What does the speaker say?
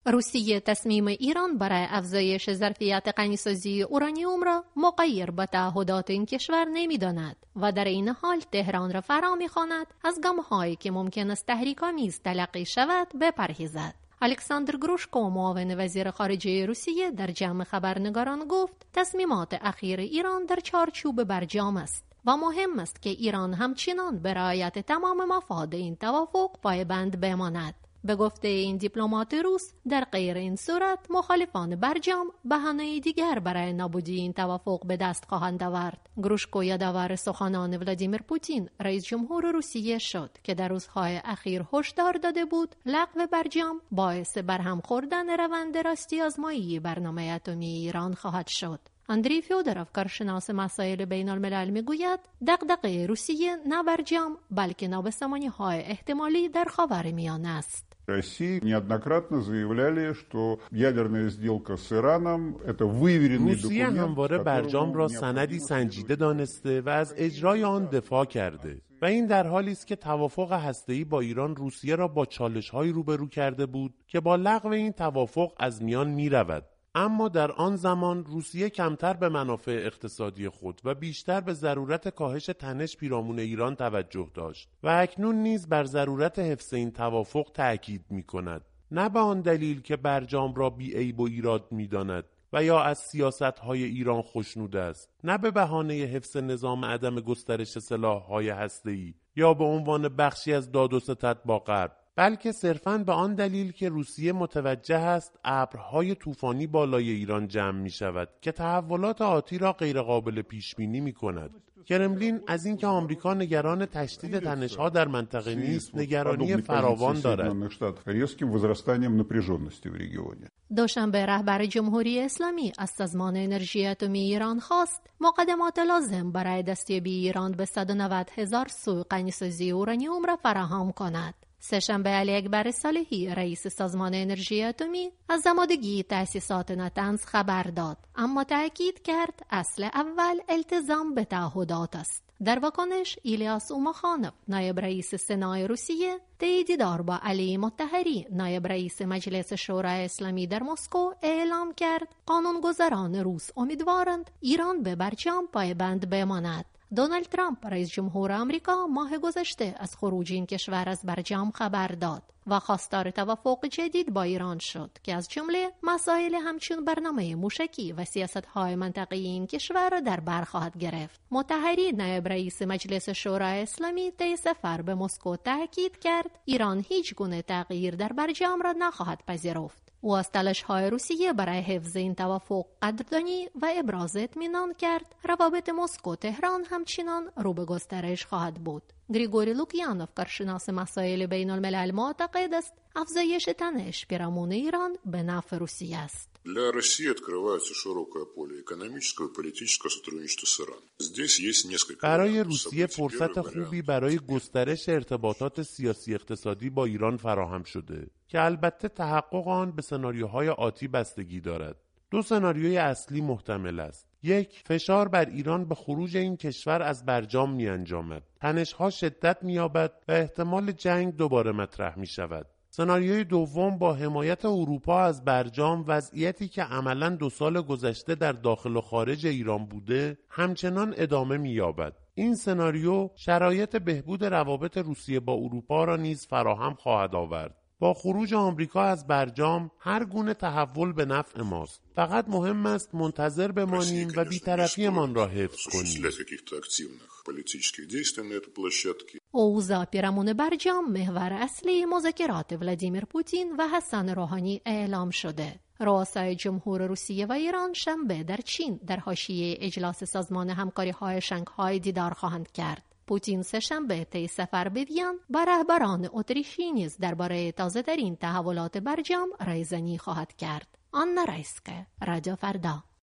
روسیه تصمیم ایران برای افزایش ظرفیت غنیسازی اورانیوم را مغایر با تعهدات این کشور نمی‌داند و در این حال تهران را فرا می‌خواند از گام‌هایی که ممکن است تحریک‌آمیز تلقی شود بپرهیزد. الکساندر گروشکو، معاون وزیر خارجه روسیه، در جمع خبرنگاران گفت تصمیمات اخیر ایران در چارچوب برجام است و مهم است که ایران همچنان به رعایت تمام مفاد این توافق پایبند بماند. به گفته این دیپلمات روس، در غیر این صورت مخالفان برجام بهانه دیگر برای نابودی این توافق به دست خواهند آورد. گروشکو یادآور سخنان ولادیمیر پوتین رئیس جمهور روسیه شد که در روزهای اخیر هشدار داده بود لغو برجام باعث برهم خوردن روند راستی آزمایی برنامه اتمی ایران خواهد شد. اندری فیودروف، کارشناس مسائل بین الملل، میگوید دغدغه روسیه نه برجام بلکه نابسامانی‌های احتمالی در خاورمیانه است. Россия неоднократно заявляли, что ядерная сделка с Ираном это выверенный документ. روسیه همواره برجام را سندی سنجیده دانسته و از اجرای آن دفاع کرده و این در حالی است که توافق هسته‌ای با ایران روسیه را با چالش‌هایی روبرو کرده بود که با لغو این توافق از میان می‌رود. اما در آن زمان روسیه کمتر به منافع اقتصادی خود و بیشتر به ضرورت کاهش تنش پیرامون ایران توجه داشت و اکنون نیز بر ضرورت حفظ این توافق تأکید می‌کند، نه به آن دلیل که برجام را بی‌عیب و ایراد می‌داند و یا از سیاست‌های ایران خوشنود است، نه به بهانه حفظ نظام عدم گسترش سلاح‌های هسته‌ای یا به عنوان بخشی از داد و ستد با غرب، بلکه صرفاً به آن دلیل که روسیه متوجه است ابرهای طوفانی بالای ایران جمع می شود که تحولات آتی را غیر قابل پیش بینی می کند. کرملین از اینکه آمریکا نگران تشدید تنش‌ها در منطقه نیست، نگرانی فراوان دارد. دوشنبه رهبر جمهوری اسلامی از سازمان انرژی اتمی ایران خواست مقدمات لازم برای دستیابی ایران به 190,000 سوی غنیسازی اورانیوم را فراهم کند. سه‌شنبه علی اکبر صالحی، رئیس سازمان انرژی اتمی، از زمادگی تأسیسات نتنز خبر داد، اما تأکید کرد اصل اول التزام به تعهدات است. در واکنش، ایلیاس اوماخانوف، نایب رئیس سنای روسیه، طی دیدار با علی مطهری، نایب رئیس مجلس شورای اسلامی در مسکو، اعلام کرد قانونگذاران روس امیدوارند ایران به برجام پایبند بماند. دونالد ترامپ، رئیس جمهور آمریکا، ماه گذشته از خروج این کشور از برجام خبر داد و خواستار توافق جدید با ایران شد که از جمله مسائل همچون برنامه موشکی و سیاست‌های منطقه‌ای این کشور را در بر خواهد گرفت. مطهری، نایب رئیس مجلس شورای اسلامی، طی سفر به مسکو تاکید کرد ایران هیچ گونه تغییر در برجام را نخواهد پذیرفت. او از تلاش‌های روسیه برای حفظ این توافق قدردانی و ابراز اطمینان کرد روابط مسکو تهران همچنان رو به گسترش خواهد بود. گریگوری لوکیانوف، کارشناس مسائل بین الملل، معتقد است افزایش تنش پیرامون ایران به نفع روسیه است. Для России открывается широкое поле экономического и политического сотрудничества с Ираном. Здесь есть несколько. برای روسیه فرصت خوبی برای گسترش ارتباطات سیاسی اقتصادی با ایران فراهم شده که البته تحقق آن به سناریوهای آتی بستگی دارد. دو سناریوی اصلی محتمل است. یک، فشار بر ایران به خروج این کشور از برجام می انجامد. تنش‌ها شدت می یابد و احتمال جنگ دوباره مطرح می شود. سناریوی دوم، با حمایت اروپا از برجام، وضعیتی که عملاً 2 سال گذشته در داخل و خارج ایران بوده همچنان ادامه می یابد. این سناریو شرایط بهبود روابط روسیه با اروپا را نیز فراهم خواهد آورد. با خروج آمریکا از برجام هر گونه تحول به نفع ماست. فقط مهم است منتظر بمانیم و بی‌طرفی‌مان را حفظ کنیم. اوضاع پیرامون برجام محور اصلی مذاکرات ولادیمیر پوتین و حسن روحانی اعلام شده. رؤسای جمهور روسیه و ایران شنبه در چین در حاشیه اجلاس سازمان همکاری‌های شانگهای دیدار خواهند کرد. پوتین سه‌شنبه طی سفر به وین با رهبران اتریشی نیز درباره تازه‌ترین تحولات برجام رایزنی خواهد کرد. آنا رایسکه، رادیو فردا.